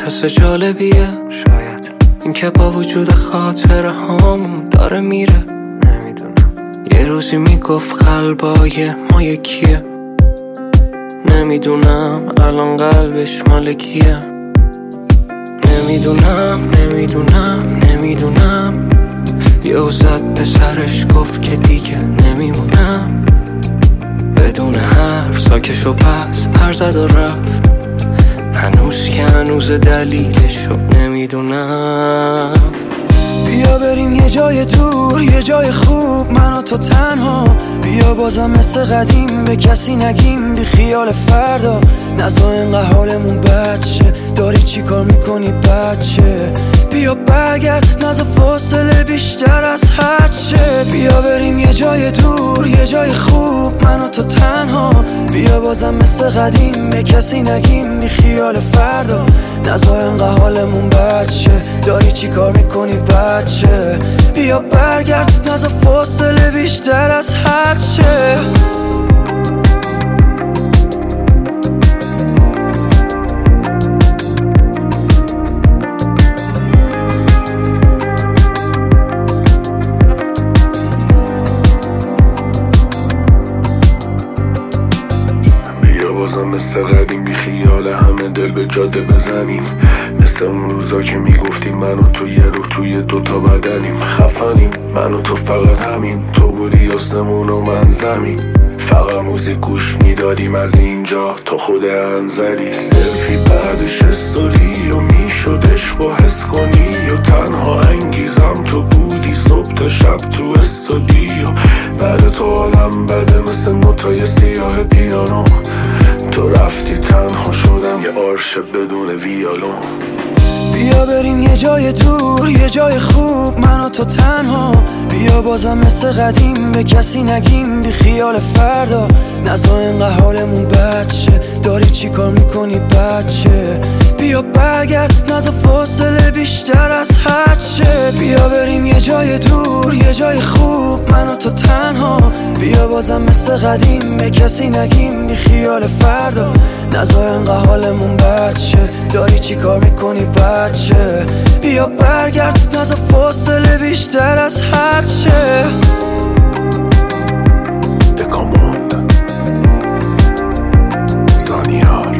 حس جالبیه شاید این که با وجود خاطره هامون داره میره. نمیدونم یه روزی میگفت قلبای ما یکیه. نمیدونم الان قلبش مال کیه. نمیدونم یه زد به سرش گفت که دیگه نمیمونم. بدون حرف ساکش و پس پر زد و رفت. هنوز دلیلشو نمیدونم. بیا بریم یه جای دور، یه جای خوب، من و تو تنها. بیا بازم مثل قدیم به کسی نگیم، بی خیال فردا. نزا اینقدر حالمون بد شه، داری چی کار میکنی بچه؟ بیا برگرد، نزا فاصله بیشتر از حد شه. بیا بریم یه جای دور، یه جای خوب، من و تو تنها. بیا بازم مثل قدیم به کسی نگیم، بی خیال فردا. نزا اینقدر حالمون بد شه، داری چی کار میکنی بچه؟ بیا برگرد، نزا فاصله بیشتر از حد شه. بازم مثل قدیم بی خیال همه دل به جاده بزنیم. مثل اون روزا که میگفتیم من و تو یه روح توی دوتا بدنیم. خفنیم من و تو فقط همین، تو بودی آسمون و من زمین. فقط موزیک گوش میدادیم از اینجا تا خود انزلی. سلفی بعدش استوری و میشد عشق و حس کنی. و تنها انگیزم تو بودی صبح تا شب تو استودیو. بعد تو حالم بده مثل نوتای سیاه پیانو. تو رفتی تنها شدم یه آرش بدون ویالون. بیا بریم یه جای دور، یه جای خوب، من و تو تنها. بیا بازم مثل قدیم به کسی نگیم، بی خیال فردا. نزا اینقدر حالمون بد شه، داری چی کار میکنی بچه؟ بیا برگرد، نزا فاصله بیشتر از حد شه. بیا بریم یه جای دور، یه جای خوب، من و تو تنها. بیا بازم مثل قدیم به کسی نگیم، بی خیال فردا. نزا اینقدر حالمون بد شه، داری چی کار میکنی بچه؟ بیا برگرد، نزا فاصله بیشتر از حد شه. دکاموند زانیار.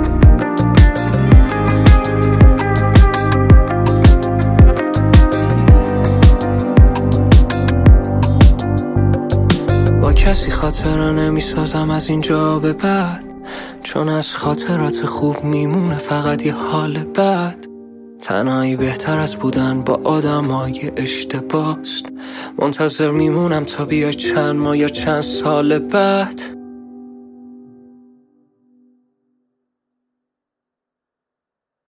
با کسی خاطره نمیسازم از اینجا به بعد، چون از خاطرات خوب میمونه فقط یه حال بد. تنهایی بهتر از بودن با آدمای اشتباست. منتظر میمونم تا بیای چند ماه یا چند سال بعد.